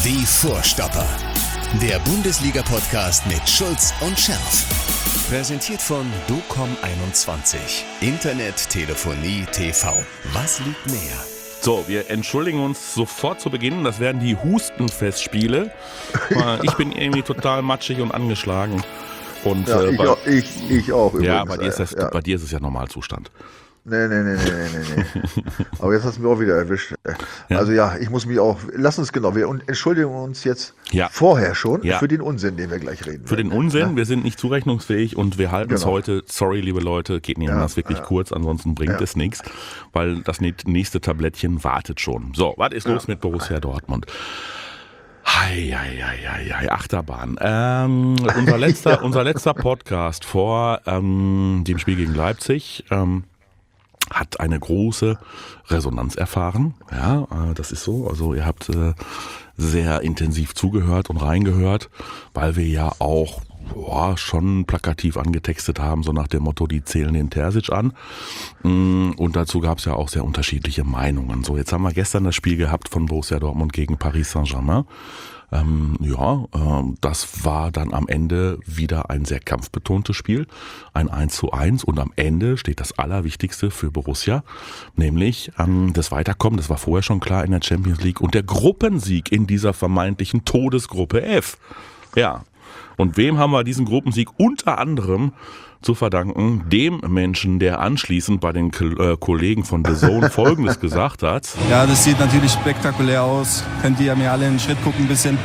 Die Vorstopper. Der Bundesliga-Podcast mit Schulz und Scherf. Präsentiert von DOCOM21. Internet, Telefonie, TV. Was liegt näher? So, wir entschuldigen uns sofort zu Beginn. Das werden die Hustenfestspiele. Ich bin irgendwie total matschig und angeschlagen. Und, ja, ich auch übrigens. Ja, bei dir ist es ja Normalzustand. Nee. Aber jetzt hast du mich auch wieder erwischt. Ja. Also ja, ich muss mich auch, lass uns genau, wir entschuldigen uns jetzt vorher schon für den Unsinn, den wir gleich reden. Für den Unsinn, wir sind nicht zurechnungsfähig und wir halten es heute, sorry liebe Leute, geht nicht anders, wirklich kurz, ansonsten bringt es nichts, weil das nächste Tablettchen wartet schon. So, was ist los mit Borussia Dortmund? Achterbahn. Unser letzter Podcast vor dem Spiel gegen Leipzig hat eine große Resonanz erfahren. Ja, das ist so. Also ihr habt sehr intensiv zugehört und reingehört, weil wir ja auch schon plakativ angetextet haben, so nach dem Motto, die zählen den Terzic an. Und dazu gab es ja auch sehr unterschiedliche Meinungen. So, jetzt haben wir gestern das Spiel gehabt von Borussia Dortmund gegen Paris Saint-Germain. Das war dann am Ende wieder ein sehr kampfbetontes Spiel, ein 1:1 und am Ende steht das Allerwichtigste für Borussia, nämlich das Weiterkommen, das war vorher schon klar in der Champions League und der Gruppensieg in dieser vermeintlichen Todesgruppe F. Ja, und wem haben wir diesen Gruppensieg unter anderem zu verdanken? Dem Menschen, der anschließend bei den Kollegen von The Zone Folgendes gesagt hat. Ja, das sieht natürlich spektakulär aus. Könnt ihr mir alle in den Schritt gucken ein bisschen.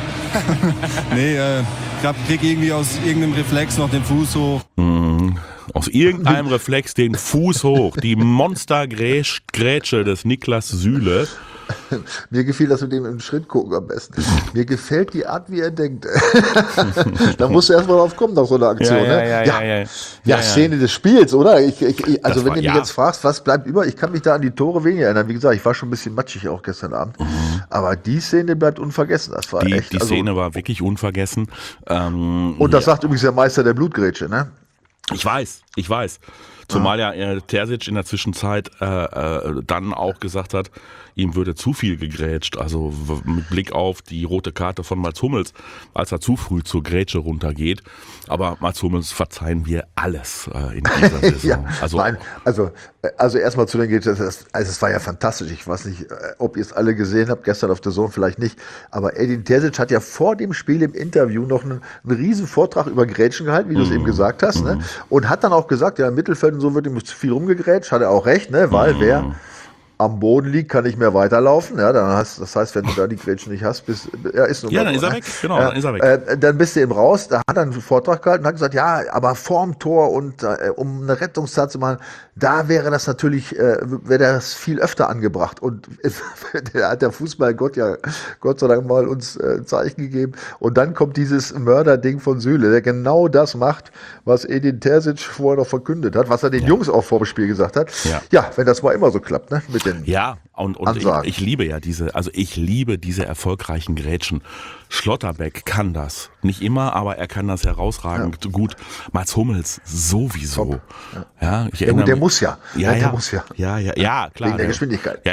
Krieg irgendwie aus irgendeinem Reflex noch den Fuß hoch. Aus irgendeinem Reflex den Fuß hoch. Die Monstergrätsche des Niklas Süle. Mir gefiel das mit dem im Schritt gucken am besten. Mir gefällt die Art, wie er denkt. Da musst du erstmal drauf kommen nach so einer Aktion. Szene des Spiels, oder? Also wenn du mich jetzt fragst, was bleibt über, ich kann mich da an die Tore weniger erinnern. Wie gesagt, ich war schon ein bisschen matschig auch gestern Abend. Aber die Szene bleibt unvergessen. Das war echt. Die Szene war wirklich unvergessen. Und das sagt übrigens der Meister der Blutgrätsche, ne? Ich weiß. Zumal ja Terzic in der Zwischenzeit dann auch gesagt hat, ihm würde zu viel gegrätscht, also mit Blick auf die rote Karte von Mats Hummels, als er zu früh zur Grätsche runtergeht. Aber Mats Hummels verzeihen wir alles in dieser Saison. Also erstmal zu den Grätschen, es war ja fantastisch. Ich weiß nicht, ob ihr es alle gesehen habt, gestern auf der Zone vielleicht nicht, aber Edin Terzic hat ja vor dem Spiel im Interview noch einen riesen Vortrag über Grätschen gehalten, wie du es eben gesagt hast, ne? Und hat dann auch gesagt, ja, im Mittelfeld und so wird ihm zu viel rumgegrätscht, hat er auch recht, ne? Weil wer am Boden liegt, kann nicht mehr weiterlaufen. Ja, das heißt, wenn du da die Grätschen nicht hast, dann ist er weg. Genau, dann ist er weg. Dann bist du eben raus. Da hat er einen Vortrag gehalten und hat gesagt, ja, aber vorm Tor und um eine Rettungstat zu machen, da wäre das natürlich, wäre das viel öfter angebracht. Und da hat der Fußballgott ja Gott sei Dank mal uns Zeichen gegeben. Und dann kommt dieses Mörderding von Süle, der genau das macht, was Edin Terzic vorher noch verkündet hat, was er den Jungs auch vor dem Spiel gesagt hat. Ja, wenn das mal immer so klappt, ne? Mit den und ich liebe ja diese erfolgreichen Grätschen. Schlotterbeck kann das. Nicht immer, aber er kann das herausragend gut. Mats Hummels sowieso. Ja, ich erinnere der muss ja. Ja, klar. Wegen der Geschwindigkeit.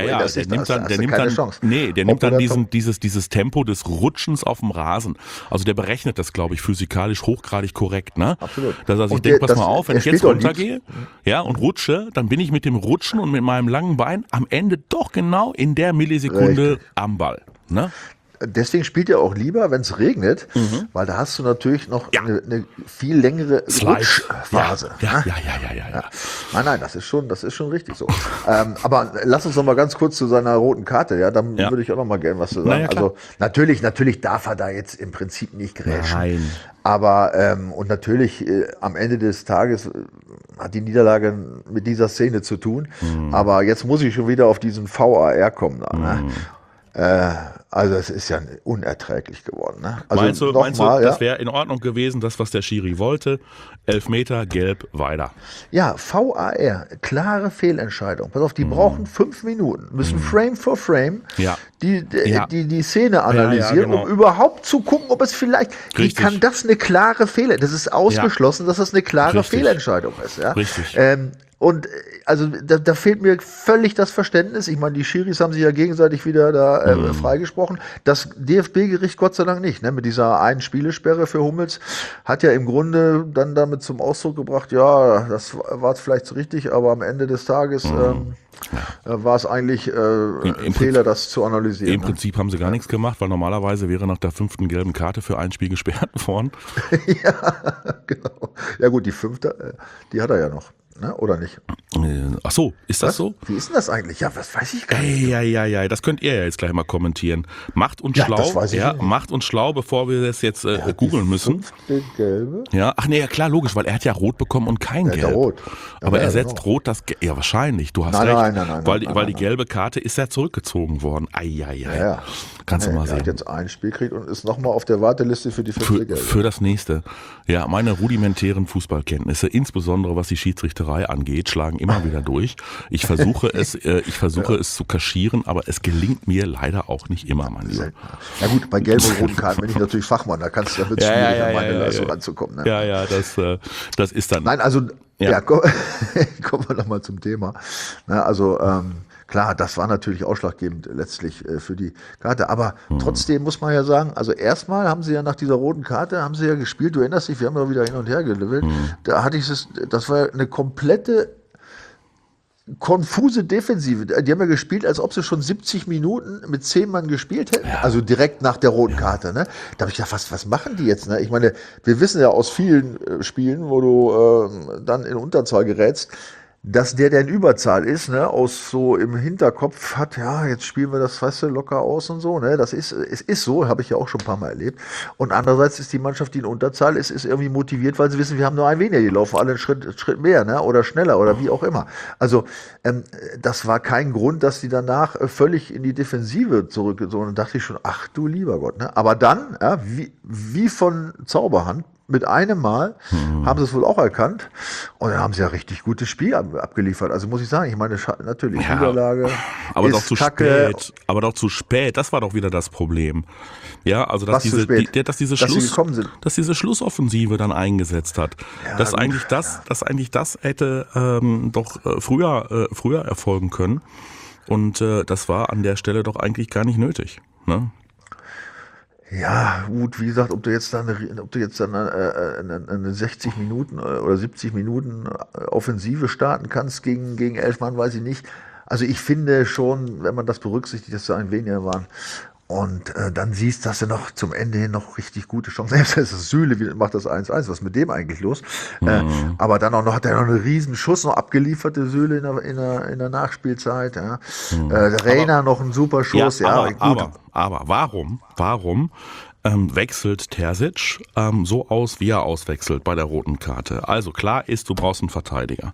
Der nimmt dann dieses Tempo des Rutschens auf dem Rasen. Also der berechnet das, glaube ich, physikalisch hochgradig korrekt, ne? Absolut. Dass er sich denkt, pass mal auf, wenn ich jetzt runtergehe, und rutsche, dann bin ich mit dem Rutschen und mit meinem langen Bein am Ende doch genau in der Millisekunde am Ball, ne? Deswegen spielt er auch lieber, wenn es regnet, weil da hast du natürlich noch eine viel längere Rutschphase. Ja. Nein, das ist schon richtig so. Aber lass uns noch mal ganz kurz zu seiner roten Karte, dann würde ich auch noch mal gerne was zu sagen. Also natürlich darf er da jetzt im Prinzip nicht grätschen. Nein. Aber und natürlich am Ende des Tages hat die Niederlage mit dieser Szene zu tun. Aber jetzt muss ich schon wieder auf diesen VAR kommen. Also es ist ja unerträglich geworden. Ne? Also meinst du, das wäre in Ordnung gewesen, das, was der Schiri wollte? 11 Meter, gelb, weiter. Ja, VAR, klare Fehlentscheidung. Pass auf, die brauchen 5 Minuten, müssen Frame for Frame die Szene analysieren, um überhaupt zu gucken, ob es vielleicht, wie kann das eine klare Fehlentscheidung, das ist ausgeschlossen, dass das eine klare Fehlentscheidung ist. Ja? Richtig. Und also da fehlt mir völlig das Verständnis. Ich meine, die Schiris haben sich ja gegenseitig wieder da freigesprochen. Das DFB-Gericht Gott sei Dank nicht. Ne? Mit dieser einen Spielesperre für Hummels hat ja im Grunde dann damit zum Ausdruck gebracht, ja, das war vielleicht richtig, aber am Ende des Tages war es eigentlich ein Fehler, das zu analysieren. Im Prinzip haben sie gar nichts gemacht, weil normalerweise wäre nach der 5. gelben Karte für ein Spiel gesperrt worden. Ja, genau. Ja gut, die 5. Die hat er ja noch. Ne? Oder nicht? Ach so, ist das so? Wie ist denn das eigentlich? Ja, das weiß ich gar nicht. Ja, das könnt ihr ja jetzt gleich mal kommentieren. Macht uns schlau, das weiß ich nicht. Macht uns schlau, bevor wir das jetzt googeln müssen. 5. Gelbe? Ja, ach nee, ja klar, logisch, weil er hat ja rot bekommen und kein Gelb. Ja, rot. Ja, aber ja, er setzt genau. rot das ja wahrscheinlich, du hast recht. Nein, weil die gelbe Karte ist ja zurückgezogen worden. Ja. Kannst du mal Er sehen. hat jetzt ein Spiel gekriegt und ist nochmal auf der Warteliste für die 5. Gelbe. Für das nächste. Ja, meine rudimentären Fußballkenntnisse, insbesondere was die Schiedsrichterei angeht, schlagen immer wieder durch. Ich versuche es zu kaschieren, aber es gelingt mir leider auch nicht immer, mein Lieber. Ja gut, bei gelben und roten Karten bin ich natürlich Fachmann, da kannst du damit schwierig an meine Leistung ranzukommen. Ne? Ja, das ist dann... Nein, also, Ja. kommen wir nochmal zum Thema. Na, also, klar, das war natürlich ausschlaggebend letztlich für die Karte, aber trotzdem muss man ja sagen, also erstmal haben sie ja nach dieser roten Karte, haben sie ja gespielt, du erinnerst dich, wir haben ja wieder hin und her gelevelt, da hatte ich das war eine komplette konfuse Defensive. Die haben ja gespielt, als ob sie schon 70 Minuten mit 10 Mann gespielt hätten. Ja. Also direkt nach der roten Karte. Ne? Da habe ich gedacht, was machen die jetzt? Ne? Ich meine, wir wissen ja aus vielen Spielen, wo du dann in Unterzahl gerätst, dass der in Überzahl ist, ne, aus so im Hinterkopf hat, ja, jetzt spielen wir das, weißt du, locker aus und so, ne, es ist so, habe ich ja auch schon ein paar Mal erlebt. Und andererseits ist die Mannschaft, die in Unterzahl ist irgendwie motiviert, weil sie wissen, wir haben nur einen weniger, die laufen alle einen Schritt mehr, ne, oder schneller oder wie auch immer. Also, das war kein Grund, dass die danach völlig in die Defensive zurückgezogen und dachte ich schon, ach du lieber Gott, ne, aber dann, ja, wie von Zauberhand, mit einem Mal haben sie es wohl auch erkannt und dann haben sie ja richtig gutes Spiel abgeliefert. Also muss ich sagen, ich meine, natürlich Niederlage aber ist doch zu Kacke. spät. Aber doch zu spät. Das war doch wieder das Problem. Ja, also dass Was zu spät? dass diese Schlussoffensive dann eingesetzt hat. Ja, dass gut, eigentlich das hätte doch früher erfolgen können. Und das war an der Stelle doch eigentlich gar nicht nötig. Ne? Ja, gut, wie gesagt, ob du jetzt dann eine 60 Minuten oder 70 Minuten Offensive starten kannst gegen 11 Mann, weiß ich nicht. Also ich finde schon, wenn man das berücksichtigt, dass da ein weniger waren. Und dann siehst du, dass er noch zum Ende hin noch richtig gute Chancen. Selbst das Süle macht das 1-1. Was ist mit dem eigentlich los? Aber dann auch noch hat er noch einen riesen Schuss noch abgeliefert, der Süle in der Nachspielzeit. Ja. Der Reina noch einen super Schuss. Ja, aber warum wechselt Terzic so aus, wie er auswechselt bei der roten Karte? Also klar ist, du brauchst einen Verteidiger.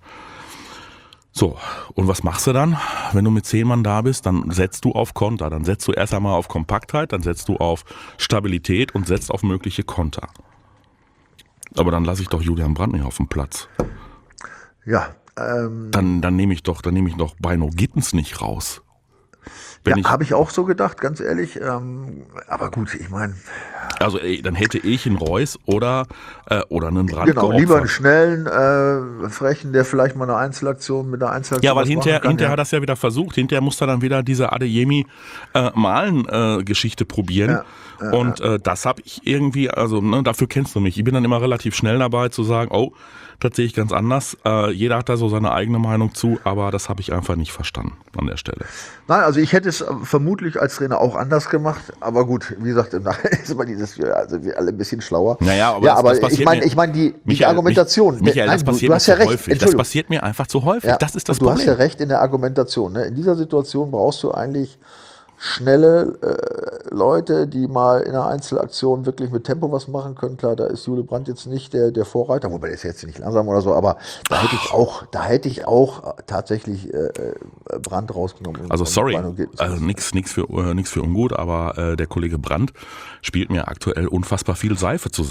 So, und was machst du dann, wenn du mit 10 Mann da bist? Dann setzt du auf Konter, dann setzt du erst einmal auf Kompaktheit, dann setzt du auf Stabilität und setzt auf mögliche Konter. Aber dann lasse ich doch Julian Brandt nicht auf dem Platz. Ja. Dann nehme ich doch Beino Gittens nicht raus. Habe ich auch so gedacht, ganz ehrlich. Aber gut, ich meine... Also dann hätte ich einen Reus oder einen Brandt Genau, geopfert. lieber einen schnellen, frechen, der vielleicht mal eine Einzelaktion mit einer Einzelaktion Ja, weil hinterher ja. hat er das ja wieder versucht. Hinterher musste er dann wieder diese Adeyemi-Geschichte probieren. Und das habe ich irgendwie, also dafür kennst du mich. Ich bin dann immer relativ schnell dabei zu sagen, oh, das sehe ich ganz anders. Jeder hat da so seine eigene Meinung zu, aber das habe ich einfach nicht verstanden an der Stelle. Nein, also ich hätte es vermutlich als Trainer auch anders gemacht, aber gut, wie gesagt, ist immer also wir alle ein bisschen schlauer. Naja, aber, ja, das ich meine die Argumentation. Michael, das passiert du hast mir ja zu recht. häufig. Das passiert mir einfach zu häufig. Ja, das ist das du Problem. hast ja recht in der Argumentation. Ne? In dieser Situation brauchst du eigentlich schnelle Leute, die mal in einer Einzelaktion wirklich mit Tempo was machen können. Klar, da ist Jule Brandt jetzt nicht der Vorreiter, wobei der ist jetzt nicht langsam oder so, aber da hätte ich auch tatsächlich Brandt rausgenommen. Also sorry, also nix für ungut, aber der Kollege Brandt spielt mir aktuell unfassbar viel Seife zusammen.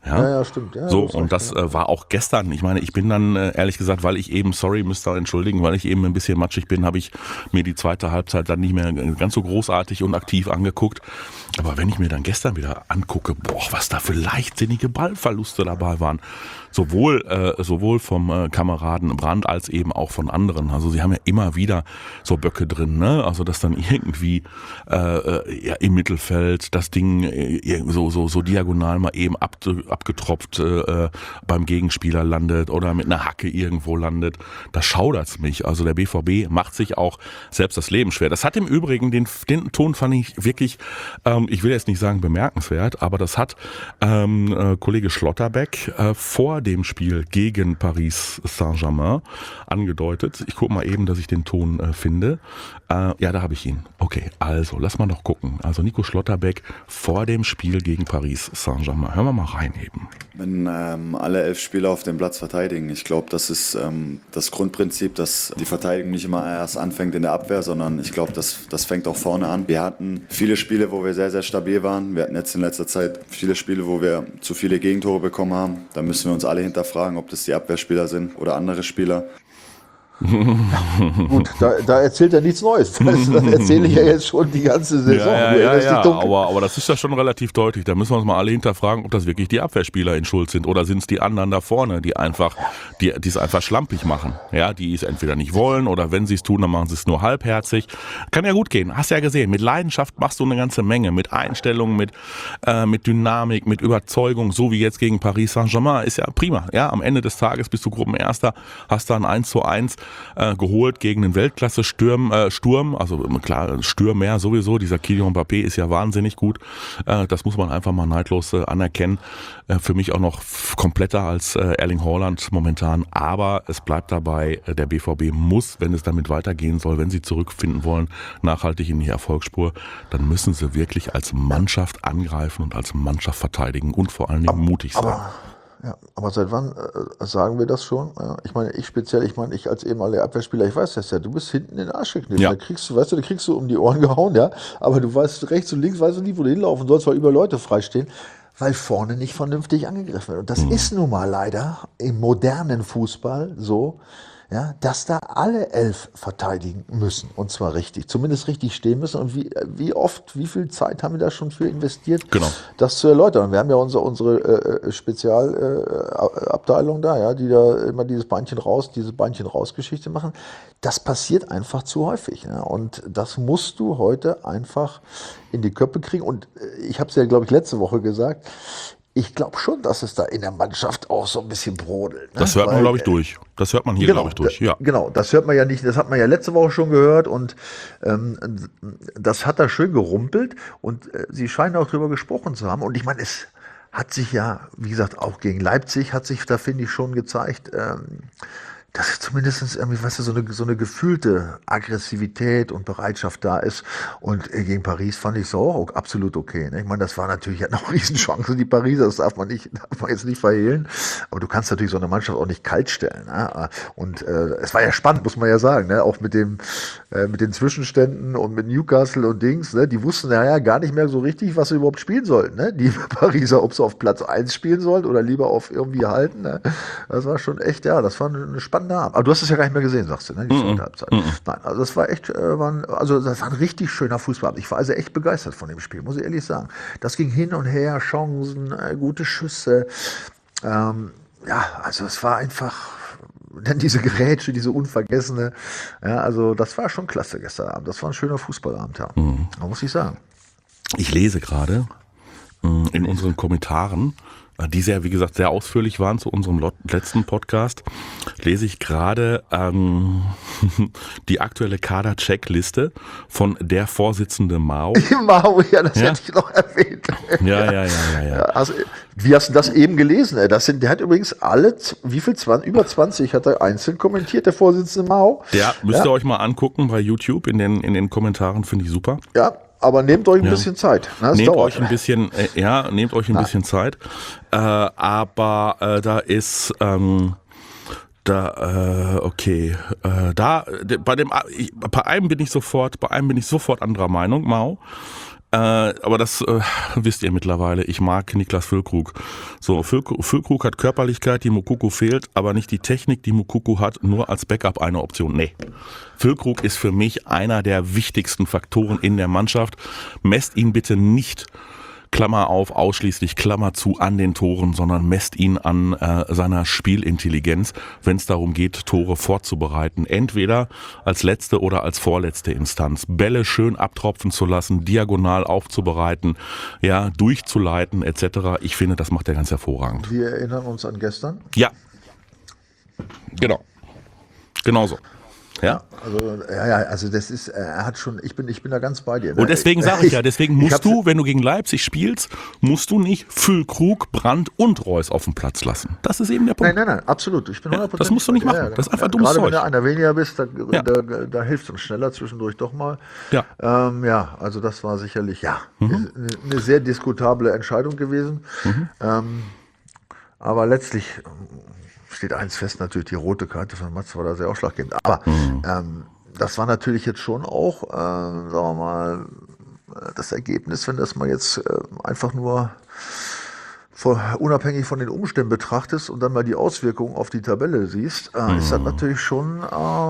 Ja, stimmt. Ja, so, und das war auch gestern. Ich meine, ich bin dann, ehrlich gesagt, weil ich eben, müsst ihr entschuldigen, weil ich eben ein bisschen matschig bin, habe ich mir die zweite Halbzeit dann nicht mehr ganz so großartig und aktiv angeguckt. Aber wenn ich mir dann gestern wieder angucke, was da für leichtsinnige Ballverluste dabei waren. Sowohl vom Kameraden Brandt als eben auch von anderen. Also sie haben ja immer wieder so Böcke drin, ne? Also dass dann irgendwie im Mittelfeld das Ding so diagonal mal eben abgetropft beim Gegenspieler landet oder mit einer Hacke irgendwo landet. Da schaudert's mich. Also der BVB macht sich auch selbst das Leben schwer. Das hat im Übrigen, den Ton fand ich wirklich, ich will jetzt nicht sagen bemerkenswert, aber das hat Kollege Schlotterbeck vor dem Spiel gegen Paris Saint-Germain angedeutet. Ich gucke mal eben, dass ich den Ton finde. Ja, da habe ich ihn. Okay, also lass mal noch gucken. Also Nico Schlotterbeck vor dem Spiel gegen Paris Saint-Germain. Hören wir mal rein eben. Wenn alle 11 Spieler auf dem Platz verteidigen, ich glaube, das ist das Grundprinzip, dass die Verteidigung nicht immer erst anfängt in der Abwehr, sondern ich glaube, das fängt auch vorne an. Wir hatten viele Spiele, wo wir sehr, sehr stabil waren. Wir hatten jetzt in letzter Zeit viele Spiele, wo wir zu viele Gegentore bekommen haben. Da müssen wir uns alle hinterfragen, ob das die Abwehrspieler sind oder andere Spieler. Gut, da erzählt er nichts Neues. Das erzähle ich ja jetzt schon die ganze Saison. Aber das ist ja schon relativ deutlich. Da müssen wir uns mal alle hinterfragen, ob das wirklich die Abwehrspieler in Schuld sind oder sind es die anderen da vorne, die es einfach schlampig machen. Ja, die es entweder nicht wollen oder wenn sie es tun, dann machen sie es nur halbherzig. Kann ja gut gehen. Hast ja gesehen. Mit Leidenschaft machst du eine ganze Menge. Mit Einstellung, mit Dynamik, mit Überzeugung, so wie jetzt gegen Paris Saint-Germain. Ist ja prima. Ja, am Ende des Tages bist du Gruppenerster, hast dann 1:1 geholt gegen den Weltklasse-Sturm, also klar, Stürmer sowieso, dieser Kylian Mbappé ist ja wahnsinnig gut, das muss man einfach mal neidlos anerkennen, für mich auch noch kompletter als Erling Haaland momentan, aber es bleibt dabei, der BVB muss, wenn es damit weitergehen soll, wenn sie zurückfinden wollen, nachhaltig in die Erfolgsspur, dann müssen sie wirklich als Mannschaft angreifen und als Mannschaft verteidigen und vor allen Dingen mutig sein. Aber seit wann sagen wir das schon? Ja, ich meine, ich als ehemaliger Abwehrspieler, ich weiß das ja, du bist hinten in den Arsch gekniffen. Ja. Da kriegst du um die Ohren gehauen, ja. Aber du weißt rechts und links, weißt du nie, wo du hinlaufen sollst, weil über Leute freistehen, weil vorne nicht vernünftig angegriffen wird. Und das ist nun mal leider im modernen Fußball so, ja, dass da alle 11 verteidigen müssen. Und zwar richtig. Zumindest richtig stehen müssen. Und wie oft, wie viel Zeit haben wir da schon für investiert, das zu erläutern? Und wir haben ja unsere Spezialabteilung da, ja, die da immer diese Beinchen raus Geschichte machen. Das passiert einfach zu häufig. Ja. Und das musst du heute einfach in die Köpfe kriegen. Und ich habe es ja, glaube ich, letzte Woche gesagt, ich glaube schon, dass es da in der Mannschaft auch so ein bisschen brodelt. Ne? Das hört man, glaube ich, durch. Das hört man hier, glaube ich, durch. Ja. Genau, das hört man ja nicht. Das hat man ja letzte Woche schon gehört und das hat da schön gerumpelt und sie scheinen auch drüber gesprochen zu haben. Und ich meine, es hat sich ja, wie gesagt, auch gegen Leipzig hat sich da, finde ich, schon gezeigt, dass zumindest irgendwie, weißt du, so eine gefühlte Aggressivität und Bereitschaft da ist. Und gegen Paris fand ich es auch absolut okay. Ne? Ich meine, das war natürlich noch eine Riesenchance, die Pariser, das darf man jetzt nicht verhehlen. Aber du kannst natürlich so eine Mannschaft auch nicht kalt stellen. Ne? Und es war ja spannend, muss man ja sagen, ne? Auch mit den Zwischenständen und mit Newcastle und Dings. Ne? Die wussten ja gar nicht mehr so richtig, was sie überhaupt spielen sollten. Ne? Die Pariser, ob sie auf Platz 1 spielen sollten oder lieber auf irgendwie halten. Ne? Das war schon echt, das war eine spannende Abend. Aber du hast es ja gar nicht mehr gesehen, sagst du, ne? Die zweite Halbzeit. Nein, also das war echt, das war ein richtig schöner Fußballabend. Ich war also echt begeistert von dem Spiel, muss ich ehrlich sagen. Das ging hin und her, Chancen, gute Schüsse. Also es war einfach, dann diese Gerätsche, diese unvergessene. Ja, also das war schon klasse gestern Abend. Das war ein schöner Fußballabend, ja. Muss ich sagen. Ich lese gerade in unseren Kommentaren, die sehr, wie gesagt, sehr ausführlich waren zu unserem letzten Podcast, lese ich gerade die aktuelle Kader-Checkliste von der Vorsitzende Mao. Mao, ja, das hätte ich noch erwähnt. Ja. Also, wie hast du das eben gelesen? Der hat übrigens über 20 hat er einzeln kommentiert, der Vorsitzende Mao. Ja, müsst ihr euch mal angucken bei YouTube, in den Kommentaren, finde ich super. Ja. Aber nehmt euch ein bisschen Zeit. Ne? Nehmt euch ein bisschen Zeit. Aber da ist bei einem bin ich sofort anderer Meinung, Mao. Aber das wisst ihr mittlerweile. Ich mag Niklas Füllkrug. So, Füllkrug hat Körperlichkeit, die Moukoko fehlt, aber nicht die Technik, die Moukoko hat, nur als Backup eine Option. Nee. Füllkrug ist für mich einer der wichtigsten Faktoren in der Mannschaft. Messt ihn bitte nicht, Klammer auf, ausschließlich Klammer zu, an den Toren, sondern messt ihn an seiner Spielintelligenz, wenn es darum geht, Tore vorzubereiten. Entweder als letzte oder als vorletzte Instanz. Bälle schön abtropfen zu lassen, diagonal aufzubereiten, ja, durchzuleiten etc. Ich finde, das macht er ganz hervorragend. Wir erinnern uns an gestern. Ja, genau. Genauso. Ja. Also das ist, er hat schon, ich bin da ganz bei dir. Und deswegen sage ich ja, deswegen musst du, wenn du gegen Leipzig spielst, musst du nicht Füllkrug, Brandt und Reus auf dem Platz lassen. Das ist eben der Punkt. Nein, absolut. Ich bin 100%. Das musst du nicht machen. Das ist einfach dummes Gerade Zeug. wenn du einer weniger bist, da hilft es uns schneller zwischendurch doch mal. Ja. Also das war sicherlich, eine sehr diskutable Entscheidung gewesen. Aber letztlich steht eins fest, natürlich die rote Karte von Matz war da sehr ausschlaggebend. Aber das war natürlich jetzt schon auch, sagen wir mal, das Ergebnis, wenn das mal jetzt einfach nur unabhängig von den Umständen betrachtest und dann mal die Auswirkungen auf die Tabelle siehst, ist das natürlich schon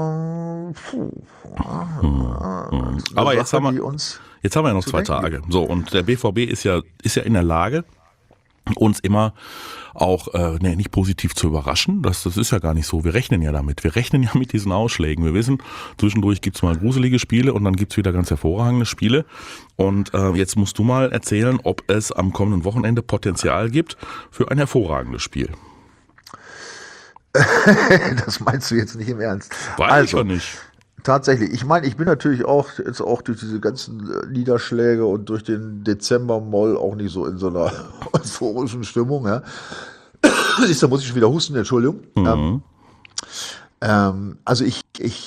aber jetzt haben wir ja noch 2 Tage. So, und der BVB ist ja in der Lage, uns immer auch nicht positiv zu überraschen. Das ist ja gar nicht so. Wir rechnen ja damit. Wir rechnen ja mit diesen Ausschlägen. Wir wissen, zwischendurch gibt's mal gruselige Spiele und dann gibt's wieder ganz hervorragende Spiele. Und jetzt musst du mal erzählen, ob es am kommenden Wochenende Potenzial gibt für ein hervorragendes Spiel. Das meinst du jetzt nicht im Ernst? Weiß ich ja nicht. Tatsächlich. Ich meine, ich bin natürlich auch durch diese ganzen Niederschläge und durch den Dezember-Moll auch nicht so in so einer euphorischen Stimmung. Ja. Da muss ich schon wieder husten, Entschuldigung. Also ich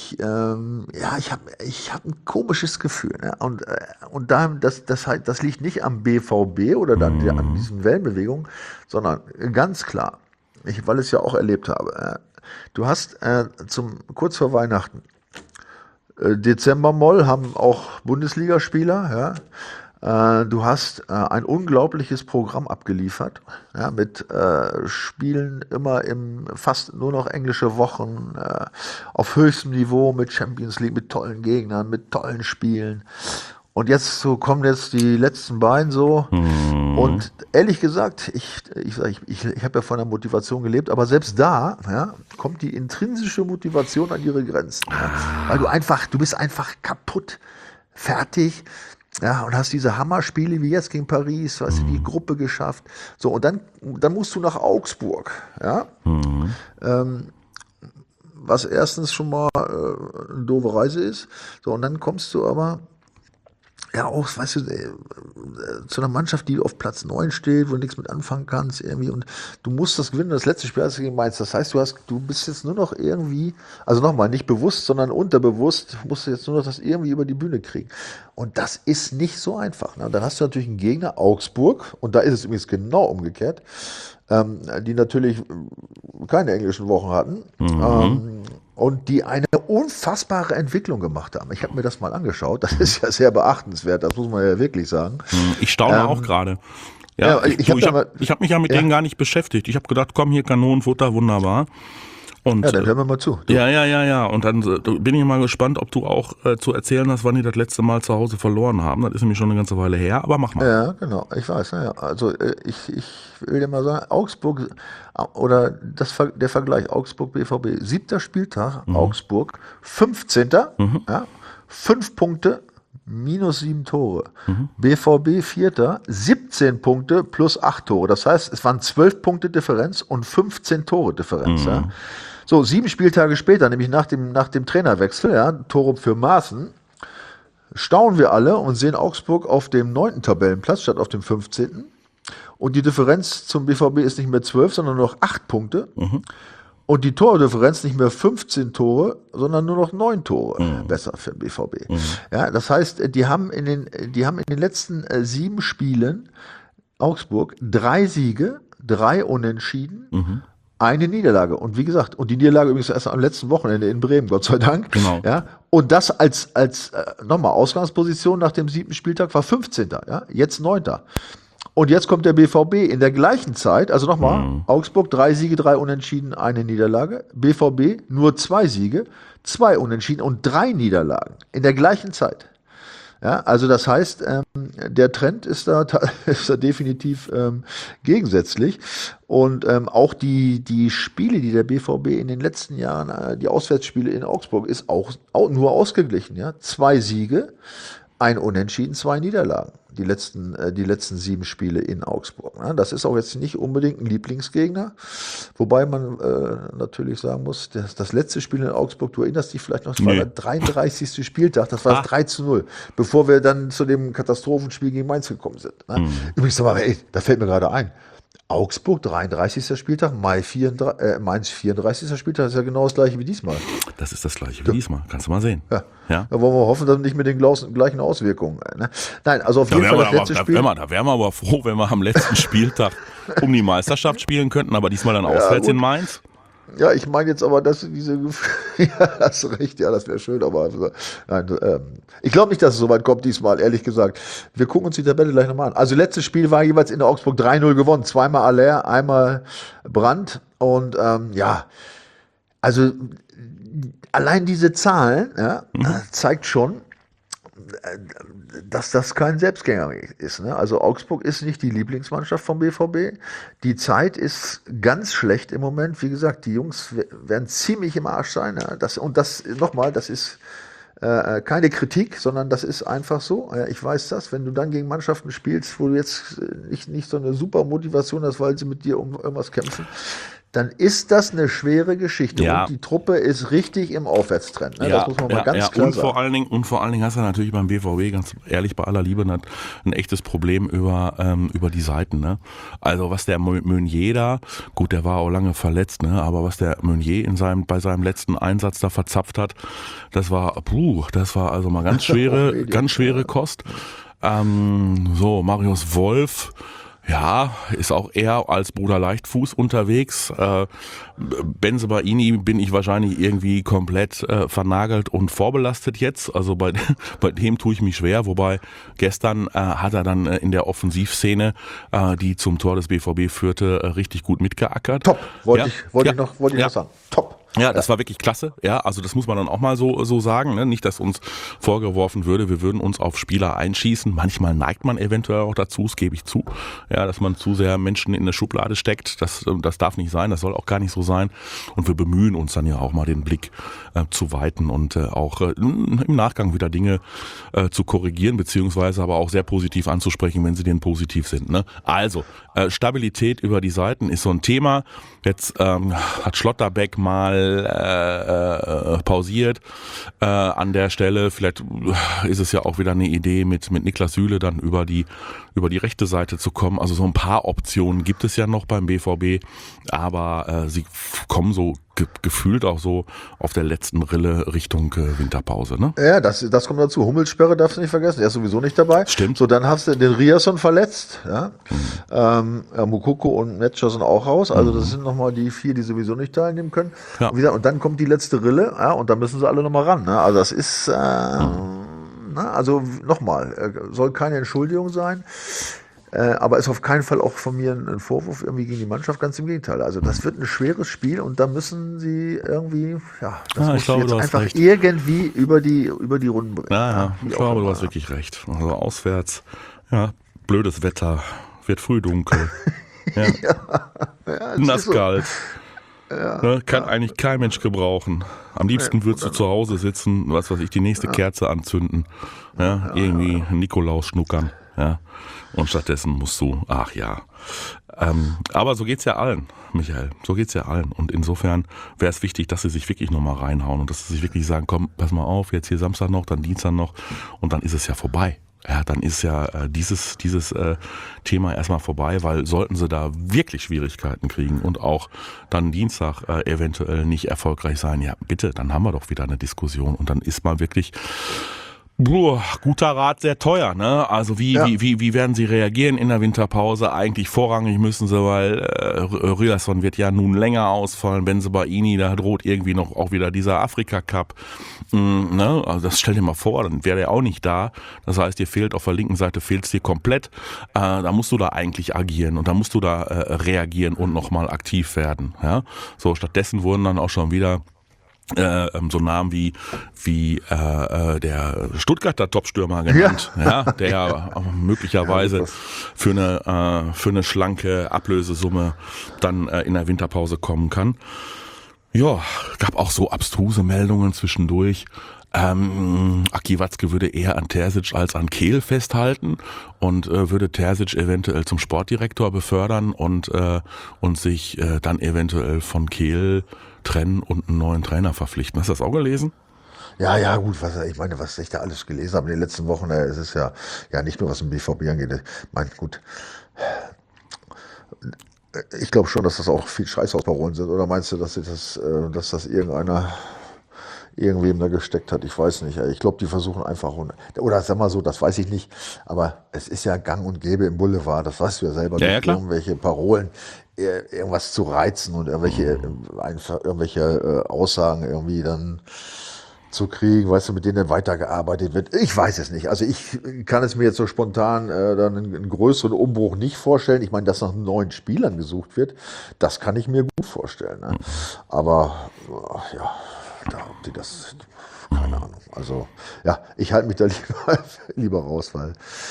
habe ein komisches Gefühl. Ne? Und das liegt nicht am BVB oder dann an diesen Wellenbewegungen, sondern ganz klar, weil ich es ja auch erlebt habe. Du hast kurz vor Weihnachten Dezember-Moll haben auch Bundesligaspieler, ja. Du hast ein unglaubliches Programm abgeliefert, ja, mit Spielen immer fast nur noch englische Wochen, auf höchstem Niveau, mit Champions League, mit tollen Gegnern, mit tollen Spielen. Und jetzt kommen jetzt die letzten beiden so. Und ehrlich gesagt, ich habe ja von der Motivation gelebt, aber selbst da kommt die intrinsische Motivation an ihre Grenzen. Ja? Weil du bist einfach kaputt, fertig. Ja, und hast diese Hammerspiele wie jetzt gegen Paris, hast du die Gruppe geschafft. So, und dann musst du nach Augsburg. Ja? Was erstens schon mal eine doofe Reise ist. So, und dann kommst du aber auch, weißt du, zu einer Mannschaft, die auf Platz 9 steht, wo du nichts mit anfangen kannst irgendwie, und du musst das gewinnen. Das letzte Spiel hast du gegen Mainz. Das heißt, du bist jetzt nur noch irgendwie, also nochmal, nicht bewusst, sondern unterbewusst, musst du jetzt nur noch das irgendwie über die Bühne kriegen. Und das ist nicht so einfach. Ne? Und dann hast du natürlich einen Gegner, Augsburg, und da ist es übrigens genau umgekehrt, die natürlich keine englischen Wochen hatten, und die eine unfassbare Entwicklung gemacht haben. Ich habe mir das mal angeschaut. Das ist ja sehr beachtenswert, das muss man ja wirklich sagen. Ich staune auch gerade. Ja, ich hab mich ja mit denen gar nicht beschäftigt. Ich habe gedacht, komm, hier Kanonenfutter, wunderbar. Und, dann hören wir mal zu. Ja. Und dann bin ich mal gespannt, ob du auch zu erzählen hast, wann die das letzte Mal zu Hause verloren haben. Das ist nämlich schon eine ganze Weile her, aber mach mal. Ja, genau. Ich weiß. Ja. Also ich will dir mal sagen, Augsburg, oder der Vergleich, Augsburg, BVB, 7. Spieltag, Augsburg, 15. 5 Punkte, minus 7 Tore. BVB 4. 17 Punkte plus 8 Tore. Das heißt, es waren 12 Punkte Differenz und 15 Tore Differenz. Ja. So, 7 Spieltage später, nämlich nach dem Trainerwechsel, Tore für Maaßen, staunen wir alle und sehen Augsburg auf dem 9. Tabellenplatz statt auf dem 15. Und die Differenz zum BVB ist nicht mehr 12, sondern nur noch 8 Punkte. Und die Tordifferenz nicht mehr 15 Tore, sondern nur noch 9 Tore besser für den BVB. Ja, das heißt, die haben in den letzten 7 Spielen Augsburg 3 Siege, 3 Unentschieden eine Niederlage. Und wie gesagt, und die Niederlage übrigens erst am letzten Wochenende in Bremen, Gott sei Dank. Genau. Ja, und das als nochmal Ausgangsposition nach dem 7. Spieltag war 15. Ja, jetzt 9. Und jetzt kommt der BVB in der gleichen Zeit, also nochmal, Augsburg 3 Siege, 3 Unentschieden, eine Niederlage. BVB nur 2 Siege, 2 Unentschieden und 3 Niederlagen in der gleichen Zeit. Ja, also das heißt, der Trend ist da definitiv gegensätzlich. Und auch die Spiele, die der BVB in den letzten Jahren, die Auswärtsspiele in Augsburg, ist auch nur ausgeglichen. Ja? 2 Siege, 1 Unentschieden, 2 Niederlagen. Die letzten 7 Spiele in Augsburg. Ne? Das ist auch jetzt nicht unbedingt ein Lieblingsgegner. Wobei man natürlich sagen muss, das letzte Spiel in Augsburg, du erinnerst dich vielleicht noch, das war der 33. Spieltag, das war das 3-0, bevor wir dann zu dem Katastrophenspiel gegen Mainz gekommen sind. Ne? Übrigens, aber da fällt mir gerade ein, Augsburg 33. Spieltag, Mainz 34. Spieltag, ist ja genau das gleiche wie diesmal. Das ist das gleiche wie diesmal, kannst du mal sehen. Ja. Da wollen wir hoffen, dass nicht mit den gleichen Auswirkungen. Ne? Nein, also auf jeden Fall das letzte Spiel. Da wären wir aber froh, wenn wir am letzten Spieltag um die Meisterschaft spielen könnten, aber diesmal dann auswärts in Mainz. Ja, ich meine jetzt aber, dass diese ja, hast du recht, ja, das wäre schön, aber nein, ich glaube nicht, dass es so weit kommt diesmal, ehrlich gesagt. Wir gucken uns die Tabelle gleich nochmal an. Also letztes Spiel war jeweils in der Augsburg 3-0 gewonnen, zweimal Aller, einmal Brandt und also allein diese Zahlen zeigt schon, dass das kein Selbstgänger ist. Ne? Also Augsburg ist nicht die Lieblingsmannschaft vom BVB. Die Zeit ist ganz schlecht im Moment. Wie gesagt, die Jungs werden ziemlich im Arsch sein. Ja? Das ist keine Kritik, sondern das ist einfach so. Ja, ich weiß das. Wenn du dann gegen Mannschaften spielst, wo du jetzt nicht so eine super Motivation hast, weil sie mit dir um irgendwas kämpfen, dann ist das eine schwere Geschichte. Ja. Und die Truppe ist richtig im Aufwärtstrend. Ne? Das muss man mal ganz klar sagen. Vor allen Dingen hast du natürlich beim BVB, ganz ehrlich, bei aller Liebe, ein echtes Problem über die Seiten. Ne? Also was der Meunier da, gut, der war auch lange verletzt, ne? Aber was der Meunier bei seinem letzten Einsatz da verzapft hat, das war also mal ganz schwere Kost. Marius Wolf, ja, ist auch eher als Bruder Leichtfuß unterwegs. Bensebaini bin ich wahrscheinlich irgendwie komplett vernagelt und vorbelastet jetzt. Also bei dem tue ich mich schwer. Wobei gestern hat er dann in der Offensivszene, die zum Tor des BVB führte, richtig gut mitgeackert. Top, wollte ich noch sagen. Top. Ja, das war wirklich klasse. Ja, also das muss man dann auch mal so sagen. Ne? Nicht, dass uns vorgeworfen würde, wir würden uns auf Spieler einschießen. Manchmal neigt man eventuell auch dazu, das gebe ich zu. Ja, dass man zu sehr Menschen in eine Schublade steckt. Das darf nicht sein, das soll auch gar nicht so sein. Und wir bemühen uns dann ja auch mal den Blick zu weiten und auch im Nachgang wieder Dinge zu korrigieren, beziehungsweise aber auch sehr positiv anzusprechen, wenn sie denn positiv sind. Ne? Also, Stabilität über die Seiten ist so ein Thema. Jetzt hat Schlotterbeck mal pausiert an der Stelle. Vielleicht ist es ja auch wieder eine Idee, mit Niklas Süle dann über die rechte Seite zu kommen. Also so ein paar Optionen gibt es ja noch beim BVB, aber sie kommen so gefühlt auch so auf der letzten Rille Richtung Winterpause. Ne? Ja, das kommt dazu. Hummelsperre darfst du nicht vergessen, der ist sowieso nicht dabei. Stimmt. So, dann hast du den Riasson verletzt. Ja? Mukoko und Metscher sind auch raus. Also das sind nochmal die 4, die sowieso nicht teilnehmen können. Ja. Und dann kommt die letzte Rille, ja, und da müssen sie alle nochmal ran. Ne? Also das ist, also nochmal, soll keine Entschuldigung sein. Aber ist auf keinen Fall auch von mir ein Vorwurf irgendwie gegen die Mannschaft, ganz im Gegenteil. Also das wird ein schweres Spiel und da müssen sie irgendwie, irgendwie über die Runden bringen. Ja, ich glaube, du hast wirklich recht. Also auswärts, ja, blödes Wetter, wird früh dunkel. Nasskalt. Kann eigentlich kein Mensch gebrauchen. Am liebsten würdest du zu Hause sitzen, die nächste Kerze anzünden, irgendwie Nikolaus schnuckern, ja. Und stattdessen musst du, aber so geht's ja allen, Michael, so geht's ja allen. Und insofern wäre es wichtig, dass sie sich wirklich nochmal reinhauen und dass sie sich wirklich sagen, komm, pass mal auf, jetzt hier Samstag noch, dann Dienstag noch und dann ist es ja vorbei. Ja, dann ist ja dieses Thema erstmal vorbei, weil sollten sie da wirklich Schwierigkeiten kriegen und auch dann Dienstag eventuell nicht erfolgreich sein, ja bitte, dann haben wir doch wieder eine Diskussion und dann ist mal wirklich Guter Rat, sehr teuer, ne? Also wie werden sie reagieren in der Winterpause? Eigentlich vorrangig müssen sie, weil Ryerson wird ja nun länger ausfallen, Bensebaini, da droht irgendwie noch auch wieder dieser Afrika-Cup. Ne? Also das stell dir mal vor, dann wäre er auch nicht da. Das heißt, dir fehlt auf der linken Seite fehlt's dir komplett. Da musst du da eigentlich agieren und da musst du da reagieren und nochmal aktiv werden. Ja? So, stattdessen wurden dann auch schon wieder so Namen wie der Stuttgarter Topstürmer genannt, der ja möglicherweise für eine schlanke Ablösesumme dann in der Winterpause kommen kann. Ja, gab auch so abstruse Meldungen zwischendurch. Aki Watzke würde eher an Terzic als an Kehl festhalten und würde Terzic eventuell zum Sportdirektor befördern und sich dann eventuell von Kehl trennen und einen neuen Trainer verpflichten. Hast du das auch gelesen? Ja, gut, was ich da alles gelesen habe in den letzten Wochen, es ist ja nicht nur was im BVB angeht. Gut. Ich glaube schon, dass das auch viel Scheiß aus Parolen sind. Oder meinst du, dass das irgendwem da gesteckt hat? Ich weiß nicht. Ich glaube, die versuchen einfach, oder sag mal so, das weiß ich nicht, aber es ist ja gang und gäbe im Boulevard, das weißt du ja selber, irgendwelche Parolen, irgendwas zu reizen und irgendwelche Aussagen irgendwie dann zu kriegen, weißt du, mit denen dann weitergearbeitet wird. Ich weiß es nicht. Also ich kann es mir jetzt so spontan dann einen größeren Umbruch nicht vorstellen. Ich meine, dass nach neuen Spielern gesucht wird, das kann ich mir gut vorstellen. Ne? Aber ob die das, keine Ahnung. Also ich halte mich da lieber raus, weil